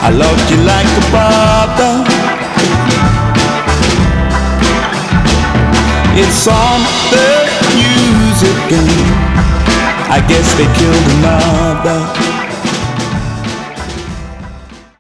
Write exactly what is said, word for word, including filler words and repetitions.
I loved you like a brother. It's on the news again. I guess they killed another.